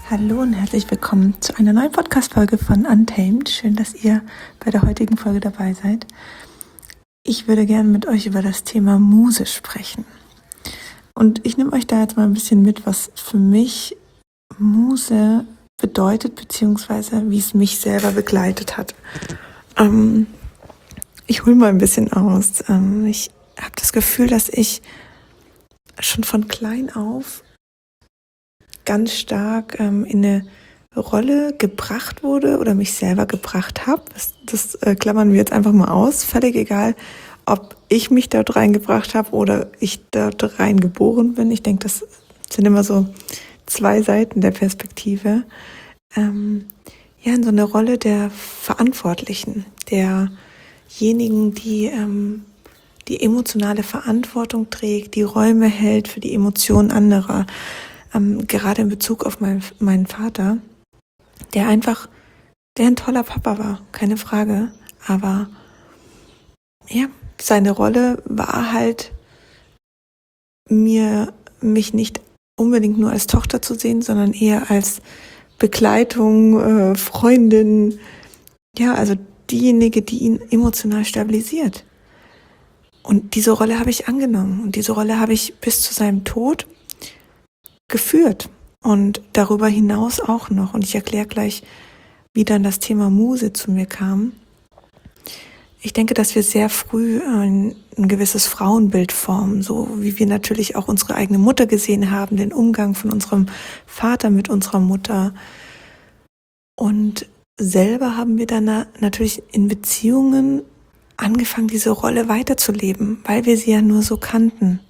Hallo und herzlich willkommen zu einer neuen Podcast-Folge von Untamed. Schön, dass ihr bei der heutigen Folge dabei seid. Ich würde gerne mit euch über das Thema Muse sprechen. Und ich nehme euch da jetzt mal ein bisschen mit, was für mich Muse bedeutet, beziehungsweise wie es mich selber begleitet hat. Ich hole mal ein bisschen aus. Ich habe das Gefühl, dass ich schon von klein auf ganz stark in eine Rolle gebracht wurde oder mich selber gebracht habe. Das klammern wir jetzt einfach mal aus. Völlig egal, ob ich mich dort reingebracht habe oder ich dort reingeboren bin. Ich denke, das sind immer so zwei Seiten der Perspektive. In so eine Rolle der Verantwortlichen, derjenigen, die die emotionale Verantwortung trägt, die Räume hält für die Emotionen anderer. Gerade in Bezug auf meinen Vater, der ein toller Papa war, keine Frage, aber seine Rolle war halt, mich nicht unbedingt nur als Tochter zu sehen, sondern eher als Begleitung, Freundin, also diejenige, die ihn emotional stabilisiert. Und diese Rolle habe ich angenommen und diese Rolle habe ich bis zu seinem Tod geführt und darüber hinaus auch noch. Und ich erkläre gleich, wie dann das Thema Muse zu mir kam. Ich denke, dass wir sehr früh ein gewisses Frauenbild formen, so wie wir natürlich auch unsere eigene Mutter gesehen haben, den Umgang von unserem Vater mit unserer Mutter. Und selber haben wir dann natürlich in Beziehungen angefangen, diese Rolle weiterzuleben, weil wir sie ja nur so kannten.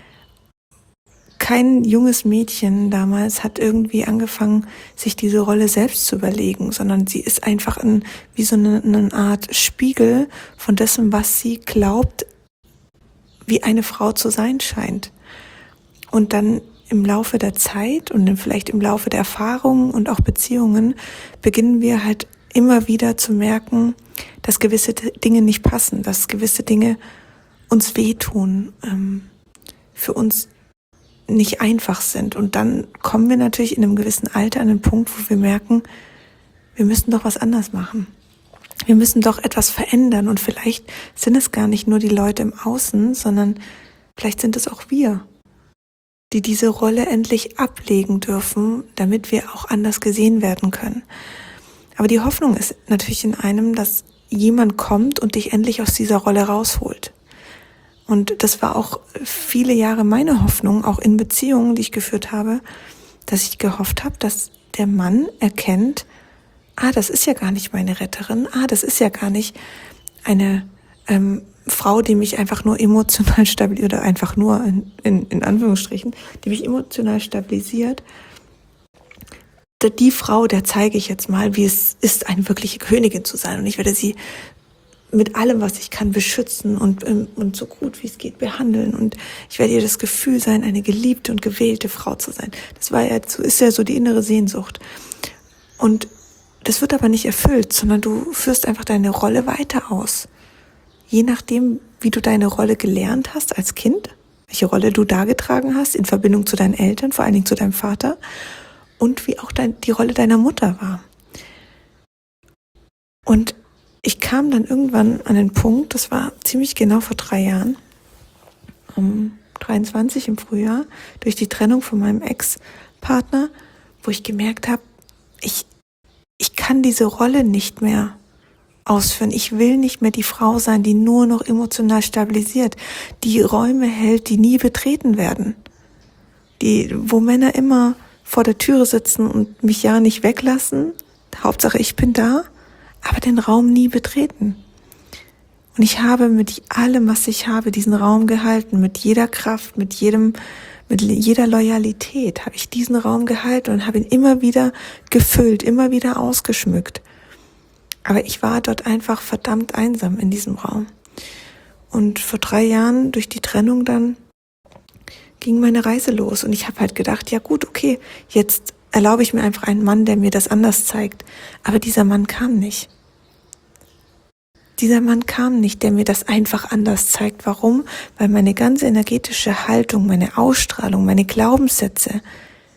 Kein junges Mädchen damals hat irgendwie angefangen, sich diese Rolle selbst zu überlegen, sondern sie ist einfach wie so eine Art Spiegel von dessen, was sie glaubt, wie eine Frau zu sein scheint. Und dann im Laufe der Zeit und dann vielleicht im Laufe der Erfahrungen und auch Beziehungen beginnen wir halt immer wieder zu merken, dass gewisse Dinge nicht passen, dass gewisse Dinge uns wehtun, für uns nicht einfach sind. Und dann kommen wir natürlich in einem gewissen Alter an den Punkt, wo wir merken, wir müssen doch was anders machen. Wir müssen doch etwas verändern. Und vielleicht sind es gar nicht nur die Leute im Außen, sondern vielleicht sind es auch wir, die diese Rolle endlich ablegen dürfen, damit wir auch anders gesehen werden können. Aber die Hoffnung ist natürlich in einem, dass jemand kommt und dich endlich aus dieser Rolle rausholt. Und das war auch viele Jahre meine Hoffnung, auch in Beziehungen, die ich geführt habe, dass ich gehofft habe, dass der Mann erkennt, das ist ja gar nicht meine Retterin, das ist ja gar nicht eine Frau, die mich einfach nur emotional stabilisiert, oder einfach nur in Anführungsstrichen, die mich emotional stabilisiert. Die Frau, der zeige ich jetzt mal, wie es ist, eine wirkliche Königin zu sein. Und ich werde sie mit allem, was ich kann, beschützen und so gut wie es geht behandeln. Und ich werde ihr das Gefühl sein, eine geliebte und gewählte Frau zu sein. Ist ja so die innere Sehnsucht. Und das wird aber nicht erfüllt, sondern du führst einfach deine Rolle weiter aus. Je nachdem, wie du deine Rolle gelernt hast als Kind, welche Rolle du dargetragen hast in Verbindung zu deinen Eltern, vor allen Dingen zu deinem Vater, und wie auch die Rolle deiner Mutter war. Und ich kam dann irgendwann an den Punkt, das war ziemlich genau vor 3 Jahren, 23 im Frühjahr, durch die Trennung von meinem Ex-Partner, wo ich gemerkt habe, ich kann diese Rolle nicht mehr ausführen. Ich will nicht mehr die Frau sein, die nur noch emotional stabilisiert, die Räume hält, die nie betreten werden, wo Männer immer vor der Türe sitzen und mich ja nicht weglassen. Hauptsache ich bin da, aber den Raum nie betreten. Und ich habe mit allem, was ich habe, diesen Raum gehalten, mit jeder Kraft, mit jeder Loyalität habe ich diesen Raum gehalten und habe ihn immer wieder gefüllt, immer wieder ausgeschmückt. Aber ich war dort einfach verdammt einsam in diesem Raum. Und vor 3 Jahren, durch die Trennung dann, ging meine Reise los. Und ich habe halt gedacht, ja gut, okay, jetzt erlaube ich mir einfach einen Mann, der mir das anders zeigt. Aber dieser Mann kam nicht. Dieser Mann kam nicht, der mir das einfach anders zeigt. Warum? Weil meine ganze energetische Haltung, meine Ausstrahlung, meine Glaubenssätze,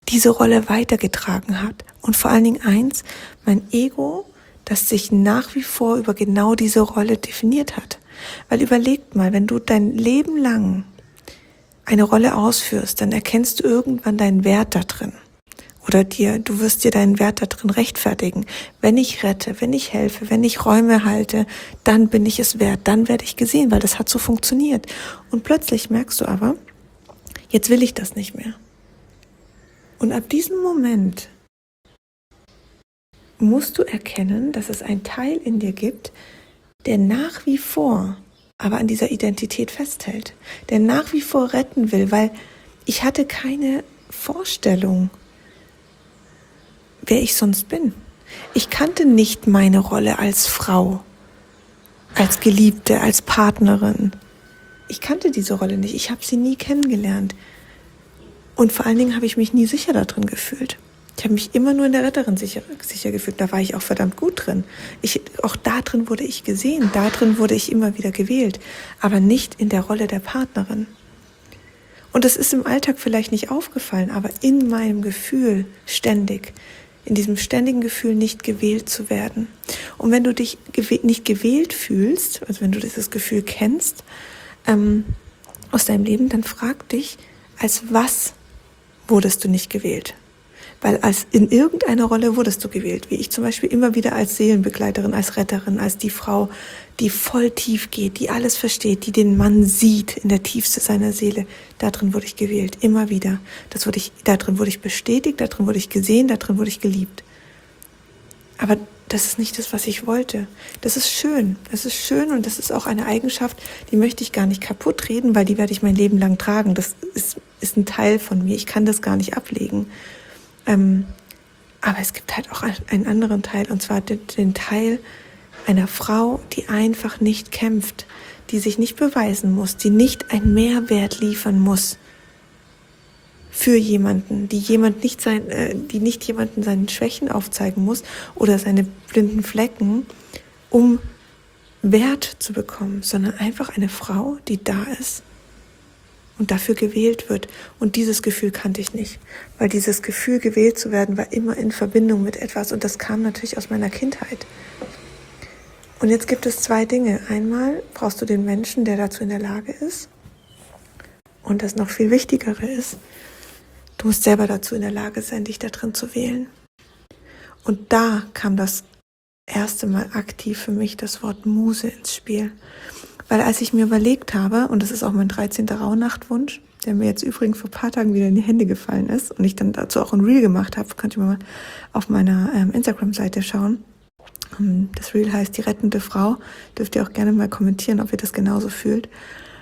diese Rolle weitergetragen hat. Und vor allen Dingen eins, mein Ego, das sich nach wie vor über genau diese Rolle definiert hat. Weil überlegt mal, wenn du dein Leben lang eine Rolle ausführst, dann erkennst du irgendwann deinen Wert da drin. Oder du wirst dir deinen Wert da drin rechtfertigen. Wenn ich rette, wenn ich helfe, wenn ich Räume halte, dann bin ich es wert, dann werde ich gesehen, weil das hat so funktioniert. Und plötzlich merkst du aber, jetzt will ich das nicht mehr. Und ab diesem Moment musst du erkennen, dass es einen Teil in dir gibt, der nach wie vor aber an dieser Identität festhält, der nach wie vor retten will, weil ich hatte keine Vorstellung, wer ich sonst bin. Ich kannte nicht meine Rolle als Frau, als Geliebte, als Partnerin. Ich kannte diese Rolle nicht, ich habe sie nie kennengelernt. Und vor allen Dingen habe ich mich nie sicher darin gefühlt. Ich habe mich immer nur in der Retterin sicher gefühlt. Da war ich auch verdammt gut drin. Auch da drin wurde ich gesehen, da drin wurde ich immer wieder gewählt, aber nicht in der Rolle der Partnerin. Und das ist im Alltag vielleicht nicht aufgefallen, aber in meinem Gefühl ständig, in diesem ständigen Gefühl, nicht gewählt zu werden. Und wenn du dich nicht gewählt fühlst, also wenn du dieses Gefühl kennst aus deinem Leben, dann frag dich, als was wurdest du nicht gewählt? Weil in irgendeiner Rolle wurdest du gewählt, wie ich zum Beispiel immer wieder als Seelenbegleiterin, als Retterin, als die Frau, die voll tief geht, die alles versteht, die den Mann sieht in der Tiefste seiner Seele. Darin wurde ich gewählt, immer wieder. Darin wurde ich bestätigt, darin wurde ich gesehen, darin wurde ich geliebt. Aber das ist nicht das, was ich wollte. Das ist schön und das ist auch eine Eigenschaft, die möchte ich gar nicht kaputt reden, weil die werde ich mein Leben lang tragen. Das ist ein Teil von mir, ich kann das gar nicht ablegen. Aber es gibt halt auch einen anderen Teil, und zwar den Teil einer Frau, die einfach nicht kämpft, die sich nicht beweisen muss, die nicht einen Mehrwert liefern muss für jemanden, die nicht jemanden seinen Schwächen aufzeigen muss oder seine blinden Flecken, um Wert zu bekommen, sondern einfach eine Frau, die da ist und dafür gewählt wird. Und dieses Gefühl kannte ich nicht, weil dieses Gefühl, gewählt zu werden, war immer in Verbindung mit etwas, und das kam natürlich aus meiner Kindheit. Und jetzt gibt es zwei Dinge. Einmal brauchst du den Menschen, der dazu in der Lage ist, und das noch viel Wichtigere ist, du musst selber dazu in der Lage sein, dich da drin zu wählen. Und da kam das erste Mal aktiv für mich das Wort Muse ins Spiel. Weil als ich mir überlegt habe, und das ist auch mein 13. Rauhnachtwunsch, der mir jetzt übrigens vor ein paar Tagen wieder in die Hände gefallen ist und ich dann dazu auch ein Reel gemacht habe, könnt ihr mal auf meiner Instagram-Seite schauen. Das Reel heißt Die rettende Frau. Dürft ihr auch gerne mal kommentieren, ob ihr das genauso fühlt.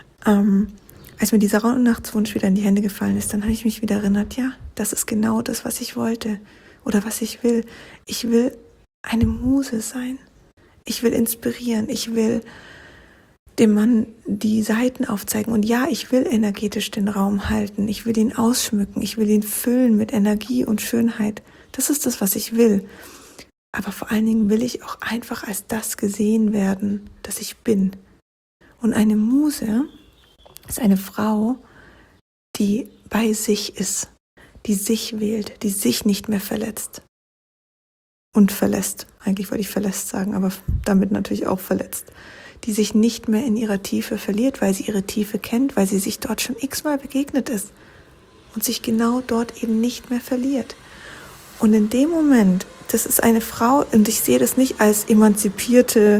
Als mir dieser Rauhnachtswunsch wieder in die Hände gefallen ist, dann habe ich mich wieder erinnert, ja, das ist genau das, was ich wollte oder was ich will. Ich will eine Muse sein. Ich will inspirieren. Ich will dem Mann die Seiten aufzeigen. Und ja, ich will energetisch den Raum halten. Ich will ihn ausschmücken. Ich will ihn füllen mit Energie und Schönheit. Das ist das, was ich will. Aber vor allen Dingen will ich auch einfach als das gesehen werden, das ich bin. Und eine Muse ist eine Frau, die bei sich ist, die sich wählt, die sich nicht mehr verletzt und verlässt. Eigentlich wollte ich verlässt sagen, aber damit natürlich auch verletzt. Die sich nicht mehr in ihrer Tiefe verliert, weil sie ihre Tiefe kennt, weil sie sich dort schon x-mal begegnet ist und sich genau dort eben nicht mehr verliert. Und in dem Moment, das ist eine Frau, und ich sehe das nicht als emanzipierte,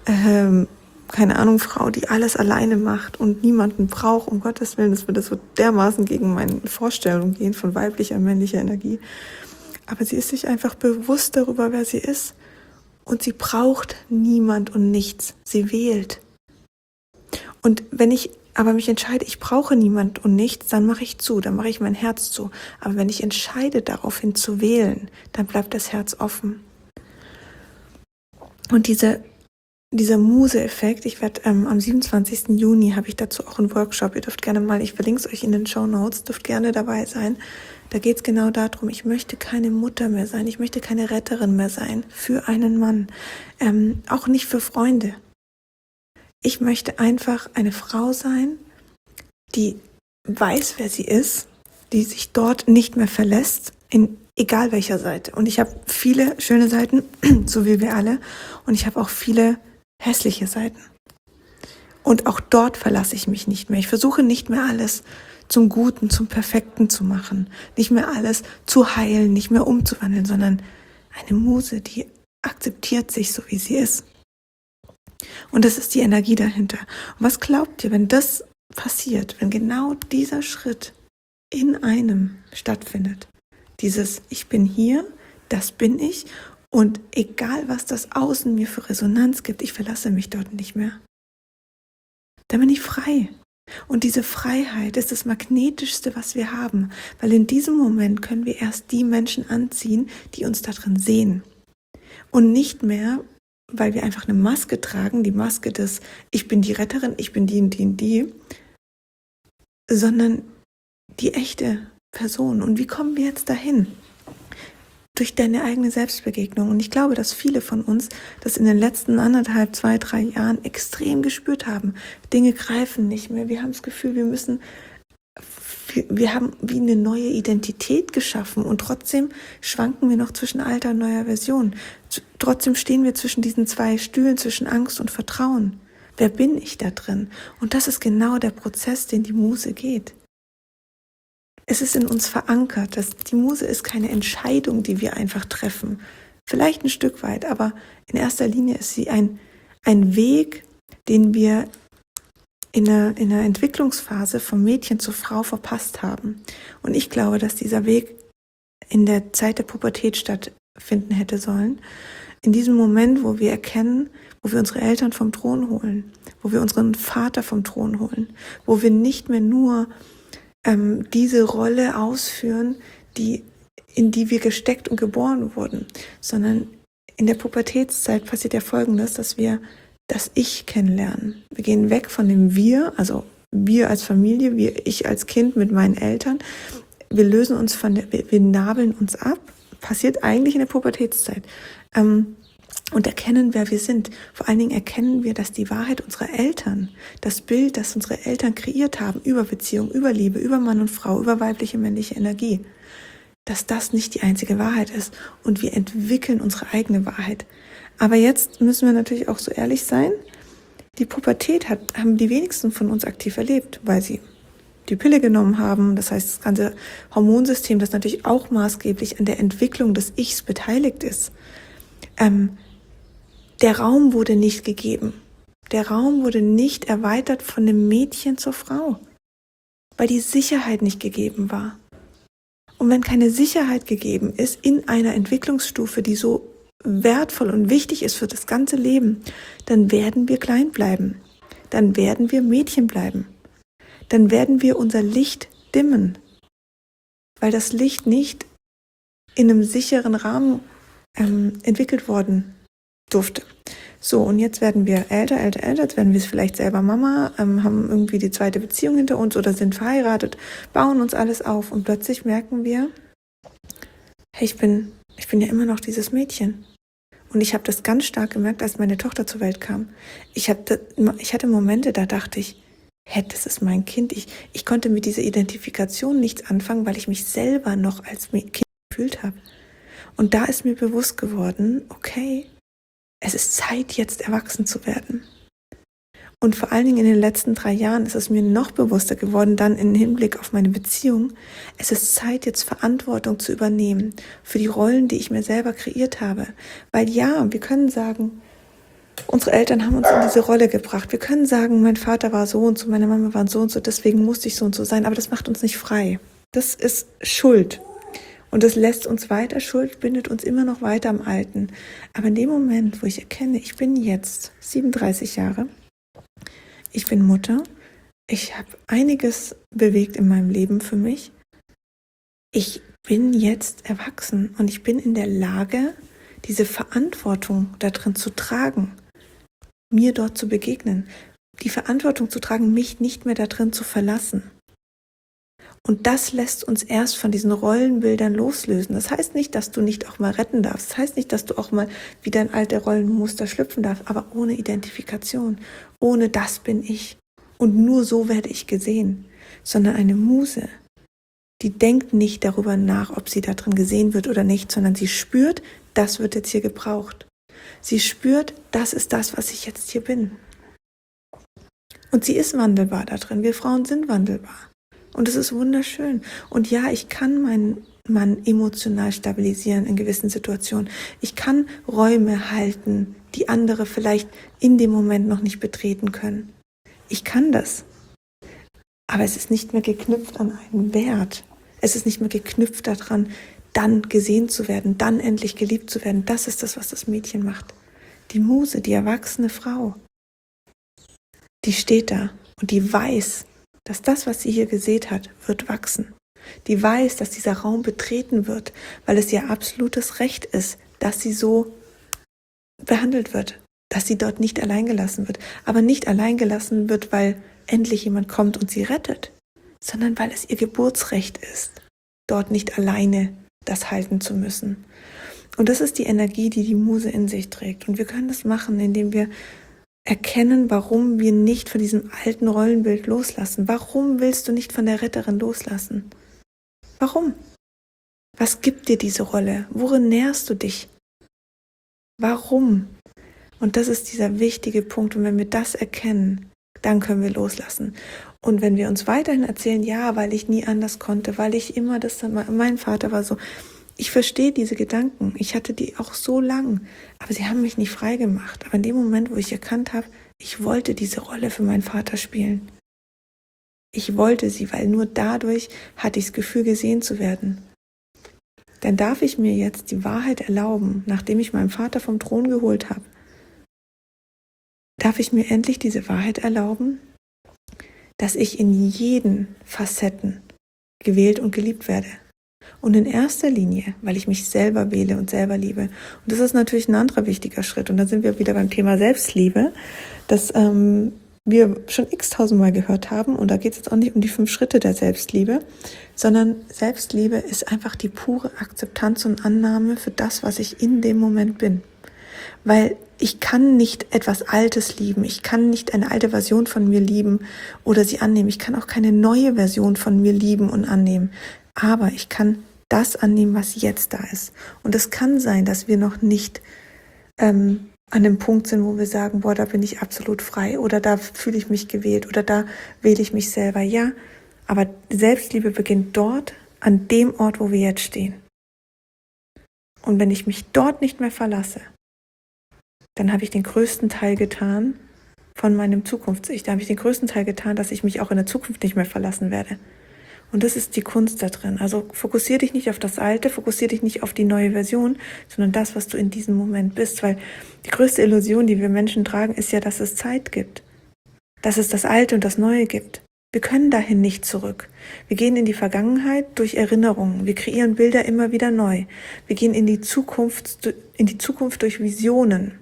keine Ahnung, Frau, die alles alleine macht und niemanden braucht, um Gottes Willen, das würde so dermaßen gegen meine Vorstellung gehen von weiblicher, männlicher Energie. Aber sie ist sich einfach bewusst darüber, wer sie ist. Und sie braucht niemand und nichts. Sie wählt. Und wenn ich aber mich entscheide, ich brauche niemand und nichts, dann mache ich zu, dann mache ich mein Herz zu. Aber wenn ich entscheide, daraufhin zu wählen, dann bleibt das Herz offen. Und dieser Muse-Effekt, ich werde am 27. Juni habe ich dazu auch einen Workshop. Ihr dürft gerne mal, ich verlinke es euch in den Shownotes, dürft gerne dabei sein. Da geht es genau darum, ich möchte keine Mutter mehr sein, ich möchte keine Retterin mehr sein für einen Mann, auch nicht für Freunde. Ich möchte einfach eine Frau sein, die weiß, wer sie ist, die sich dort nicht mehr verlässt, in egal welcher Seite. Und ich habe viele schöne Seiten, so wie wir alle, und ich habe auch viele hässliche Seiten. Und auch dort verlasse ich mich nicht mehr. Ich versuche nicht mehr alles zum Guten, zum Perfekten zu machen, nicht mehr alles zu heilen, nicht mehr umzuwandeln, sondern eine Muse, die akzeptiert sich so, wie sie ist. Und das ist die Energie dahinter. Und was glaubt ihr, wenn das passiert, wenn genau dieser Schritt in einem stattfindet? Dieses Ich bin hier, das bin ich und egal was das Außen mir für Resonanz gibt, ich verlasse mich dort nicht mehr. Dann bin ich frei. Und diese Freiheit ist das Magnetischste, was wir haben, weil in diesem Moment können wir erst die Menschen anziehen, die uns da drin sehen. Und nicht mehr, weil wir einfach eine Maske tragen, die Maske des Ich bin die Retterin, ich bin die und die und die, sondern die echte Person. Und wie kommen wir jetzt dahin? Durch deine eigene Selbstbegegnung. Und ich glaube, dass viele von uns das in den letzten 1,5, 2, 3 Jahren extrem gespürt haben. Dinge greifen nicht mehr. Wir haben das Gefühl, wir haben wie eine neue Identität geschaffen und trotzdem schwanken wir noch zwischen alter und neuer Version. Trotzdem stehen wir zwischen diesen 2 Stühlen, zwischen Angst und Vertrauen. Wer bin ich da drin? Und das ist genau der Prozess, den die Muse geht. Es ist in uns verankert, dass die Muse ist keine Entscheidung, die wir einfach treffen. Vielleicht ein Stück weit, aber in erster Linie ist sie ein Weg, den wir in einer Entwicklungsphase vom Mädchen zur Frau verpasst haben. Und ich glaube, dass dieser Weg in der Zeit der Pubertät stattfinden hätte sollen. In diesem Moment, wo wir erkennen, wo wir unsere Eltern vom Thron holen, wo wir unseren Vater vom Thron holen, wo wir nicht mehr nur diese Rolle ausführen, in die wir gesteckt und geboren wurden, sondern in der Pubertätszeit passiert ja Folgendes, dass wir das Ich kennenlernen. Wir gehen weg von dem Wir, also wir als Familie, ich als Kind mit meinen Eltern. Wir lösen uns wir nabeln uns ab. Passiert eigentlich in der Pubertätszeit. Und erkennen, wer wir sind. Vor allen Dingen erkennen wir, dass die Wahrheit unserer Eltern, das Bild, das unsere Eltern kreiert haben, über Beziehung, über Liebe, über Mann und Frau, über weibliche, männliche Energie, dass das nicht die einzige Wahrheit ist. Und wir entwickeln unsere eigene Wahrheit. Aber jetzt müssen wir natürlich auch so ehrlich sein, die Pubertät haben die wenigsten von uns aktiv erlebt, weil sie die Pille genommen haben. Das heißt, das ganze Hormonsystem, das natürlich auch maßgeblich an der Entwicklung des Ichs beteiligt ist. Der Raum wurde nicht gegeben. Der Raum wurde nicht erweitert von dem Mädchen zur Frau, weil die Sicherheit nicht gegeben war. Und wenn keine Sicherheit gegeben ist in einer Entwicklungsstufe, die so wertvoll und wichtig ist für das ganze Leben, dann werden wir klein bleiben. Dann werden wir Mädchen bleiben. Dann werden wir unser Licht dimmen, weil das Licht nicht in einem sicheren Rahmen entwickelt worden durfte. So, und jetzt werden wir älter, jetzt werden wir vielleicht selber Mama, haben irgendwie die 2. Beziehung hinter uns oder sind verheiratet, bauen uns alles auf und plötzlich merken wir, hey, ich bin ja immer noch dieses Mädchen. Und ich habe das ganz stark gemerkt, als meine Tochter zur Welt kam. Ich hatte Momente, da dachte ich, hey, das ist mein Kind. Ich konnte mit dieser Identifikation nichts anfangen, weil ich mich selber noch als Kind gefühlt habe. Und da ist mir bewusst geworden, okay, es ist Zeit, jetzt erwachsen zu werden. Und vor allen Dingen in den letzten 3 Jahren ist es mir noch bewusster geworden, dann im Hinblick auf meine Beziehung, es ist Zeit, jetzt Verantwortung zu übernehmen für die Rollen, die ich mir selber kreiert habe. Weil ja, wir können sagen, unsere Eltern haben uns in diese Rolle gebracht. Wir können sagen, mein Vater war so und so, meine Mama war so und so, deswegen musste ich so und so sein. Aber das macht uns nicht frei. Das ist Schuld. Und das lässt uns weiter, Schuld bindet uns immer noch weiter am Alten. Aber in dem Moment, wo ich erkenne, ich bin jetzt 37 Jahre, ich bin Mutter, ich habe einiges bewegt in meinem Leben für mich. Ich bin jetzt erwachsen und ich bin in der Lage, diese Verantwortung darin zu tragen, mir dort zu begegnen, die Verantwortung zu tragen, mich nicht mehr darin zu verlassen. Und das lässt uns erst von diesen Rollenbildern loslösen. Das heißt nicht, dass du nicht auch mal retten darfst. Das heißt nicht, dass du auch mal wieder in alte Rollenmuster schlüpfen darfst, aber ohne Identifikation, ohne das bin ich. Und nur so werde ich gesehen, sondern eine Muse, Die denkt nicht darüber nach, ob sie da drin gesehen wird oder nicht, sondern sie spürt, das wird jetzt hier gebraucht. Sie spürt, das ist das, was ich jetzt hier bin. Und sie ist wandelbar da drin. Wir Frauen sind wandelbar. Und es ist wunderschön. Und ja, ich kann meinen Mann emotional stabilisieren in gewissen Situationen. Ich kann Räume halten, die andere vielleicht in dem Moment noch nicht betreten können. Ich kann das. Aber es ist nicht mehr geknüpft an einen Wert. Es ist nicht mehr geknüpft daran, dann gesehen zu werden, dann endlich geliebt zu werden. Das ist das, was das Mädchen macht. Die Muse, die erwachsene Frau, die steht da und die weiß, dass das, was sie hier gesät hat, wird wachsen. Die weiß, dass dieser Raum betreten wird, weil es ihr absolutes Recht ist, dass sie so behandelt wird, dass sie dort nicht allein gelassen wird. Aber nicht allein gelassen wird, weil endlich jemand kommt und sie rettet, sondern weil es ihr Geburtsrecht ist, dort nicht alleine das halten zu müssen. Und das ist die Energie, die die Muse in sich trägt. Und wir können das machen, indem wir erkennen, warum wir nicht von diesem alten Rollenbild loslassen. Warum willst du nicht von der Retterin loslassen? Warum? Was gibt dir diese Rolle? Worin nährst du dich? Warum? Und das ist dieser wichtige Punkt. Und wenn wir das erkennen, dann können wir loslassen. Und wenn wir uns weiterhin erzählen, ja, weil ich nie anders konnte, weil ich immer mein Vater war so. Ich verstehe diese Gedanken. Ich hatte die auch so lang, aber sie haben mich nicht frei gemacht. Aber in dem Moment, wo ich erkannt habe, ich wollte diese Rolle für meinen Vater spielen. Ich wollte sie, weil nur dadurch hatte ich das Gefühl, gesehen zu werden. Dann darf ich mir jetzt die Wahrheit erlauben, nachdem ich meinen Vater vom Thron geholt habe, darf ich mir endlich diese Wahrheit erlauben, dass ich in jeden Facetten gewählt und geliebt werde. Und in erster Linie, weil ich mich selber wähle und selber liebe. Und das ist natürlich ein anderer wichtiger Schritt. Und da sind wir wieder beim Thema Selbstliebe, das wir schon x-tausendmal gehört haben. Und da geht es jetzt auch nicht um die 5 Schritte der Selbstliebe, sondern Selbstliebe ist einfach die pure Akzeptanz und Annahme für das, was ich in dem Moment bin. Weil ich kann nicht etwas Altes lieben. Ich kann nicht eine alte Version von mir lieben oder sie annehmen. Ich kann auch keine neue Version von mir lieben und annehmen. Aber ich kann das annehmen, was jetzt da ist. Und es kann sein, dass wir noch nicht an dem Punkt sind, wo wir sagen, boah, da bin ich absolut frei oder da fühle ich mich gewählt oder da wähle ich mich selber. Ja, aber Selbstliebe beginnt dort, an dem Ort, wo wir jetzt stehen. Und wenn ich mich dort nicht mehr verlasse, dann habe ich den größten Teil getan von meinem Zukunfts-Ich. Da habe ich den größten Teil getan, dass ich mich auch in der Zukunft nicht mehr verlassen werde. Und das ist die Kunst da drin. Also fokussier dich nicht auf das Alte, fokussier dich nicht auf die neue Version, sondern das, was du in diesem Moment bist. Weil die größte Illusion, die wir Menschen tragen, ist ja, dass es Zeit gibt. Dass es das Alte und das Neue gibt. Wir können dahin nicht zurück. Wir gehen in die Vergangenheit durch Erinnerungen. Wir kreieren Bilder immer wieder neu. Wir gehen in die Zukunft durch Visionen.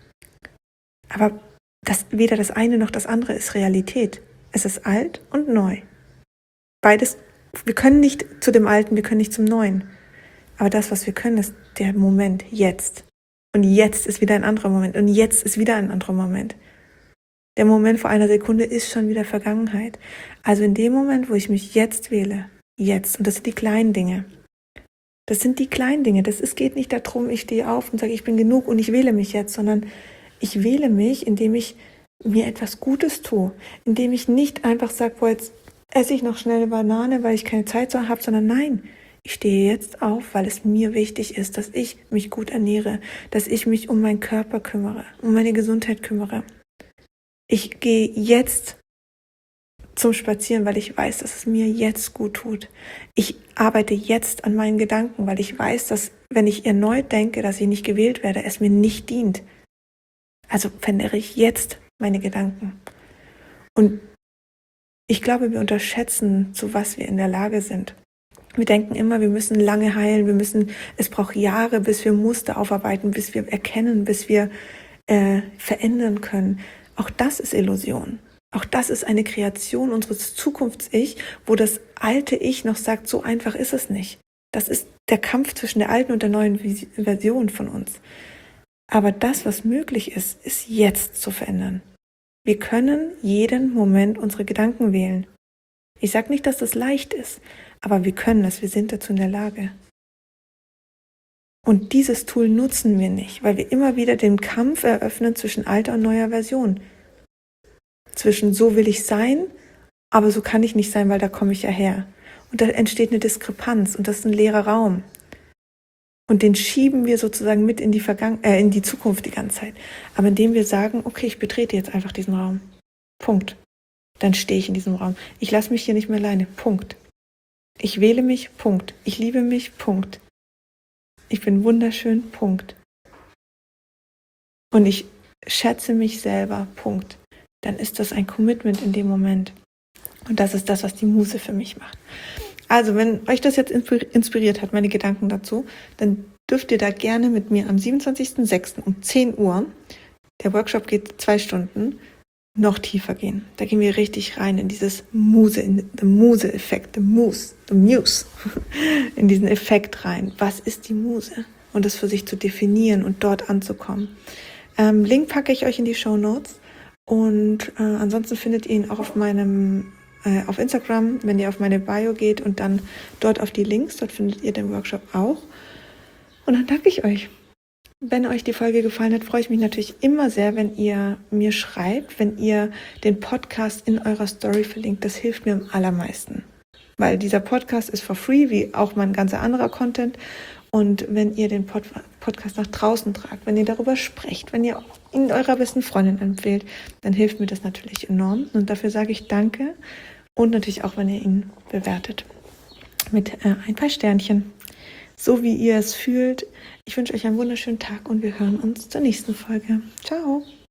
Aber weder das eine noch das andere ist Realität. Es ist alt und neu. Beides, wir können nicht zu dem Alten, wir können nicht zum Neuen. Aber das, was wir können, ist der Moment jetzt. Und jetzt ist wieder ein anderer Moment. Und jetzt ist wieder ein anderer Moment. Der Moment vor einer Sekunde ist schon wieder Vergangenheit. Also in dem Moment, wo ich mich jetzt wähle, jetzt, und das sind die kleinen Dinge. Das sind die kleinen Dinge. Es geht nicht darum, ich stehe auf und sage, ich bin genug und ich wähle mich jetzt, sondern ich wähle mich, indem ich mir etwas Gutes tue. Indem ich nicht einfach sage, boah, jetzt esse ich noch schnell eine Banane, weil ich keine Zeit so habe, sondern nein, ich stehe jetzt auf, weil es mir wichtig ist, dass ich mich gut ernähre, dass ich mich um meinen Körper kümmere, um meine Gesundheit kümmere. Ich gehe jetzt zum Spazieren, weil ich weiß, dass es mir jetzt gut tut. Ich arbeite jetzt an meinen Gedanken, weil ich weiß, dass wenn ich erneut denke, dass ich nicht gewählt werde, es mir nicht dient. Also verändere ich jetzt meine Gedanken. Und ich glaube, wir unterschätzen, zu was wir in der Lage sind. Wir denken immer, wir müssen lange heilen, es braucht Jahre, bis wir Muster aufarbeiten, bis wir erkennen, bis wir verändern können. Auch das ist Illusion. Auch das ist eine Kreation unseres Zukunfts-Ich, wo das alte Ich noch sagt, so einfach ist es nicht. Das ist der Kampf zwischen der alten und der neuen Version von uns. Aber das, was möglich ist, ist jetzt zu verändern. Wir können jeden Moment unsere Gedanken wählen. Ich sage nicht, dass das leicht ist, aber wir können es, wir sind dazu in der Lage. Und dieses Tool nutzen wir nicht, weil wir immer wieder den Kampf eröffnen zwischen alter und neuer Version. Zwischen so will ich sein, aber so kann ich nicht sein, weil da komme ich ja her. Und da entsteht eine Diskrepanz und das ist ein leerer Raum. Und den schieben wir sozusagen mit in die Zukunft die ganze Zeit. Aber indem wir sagen, okay, ich betrete jetzt einfach diesen Raum. Punkt. Dann stehe ich in diesem Raum. Ich lasse mich hier nicht mehr alleine. Punkt. Ich wähle mich. Punkt. Ich liebe mich. Punkt. Ich bin wunderschön. Punkt. Und ich schätze mich selber. Punkt. Dann ist das ein Commitment in dem Moment. Und das ist das, was die Muse für mich macht. Also, wenn euch das jetzt inspiriert hat, meine Gedanken dazu, dann dürft ihr da gerne mit mir am 27.06. um 10 Uhr, der Workshop geht 2 Stunden, noch tiefer gehen. Da gehen wir richtig rein in dieses Muse, in den Muse-Effekt, the Muse, in diesen Effekt rein. Was ist die Muse? Und das für sich zu definieren und dort anzukommen. Link packe ich euch in die Shownotes und ansonsten findet ihr ihn auch auf Instagram, wenn ihr auf meine Bio geht und dann dort auf die Links, dort findet ihr den Workshop auch. Und dann danke ich euch. Wenn euch die Folge gefallen hat, freue ich mich natürlich immer sehr, wenn ihr mir schreibt, wenn ihr den Podcast in eurer Story verlinkt. Das hilft mir am allermeisten. Weil dieser Podcast ist for free, wie auch mein ganzer anderer Content. Und wenn ihr den Podcast nach draußen tragt, wenn ihr darüber sprecht, wenn ihr ihn eurer besten Freundin empfehlt, dann hilft mir das natürlich enorm. Und dafür sage ich danke. Und natürlich auch, wenn ihr ihn bewertet mit ein paar Sternchen. So wie ihr es fühlt. Ich wünsche euch einen wunderschönen Tag und wir hören uns zur nächsten Folge. Ciao!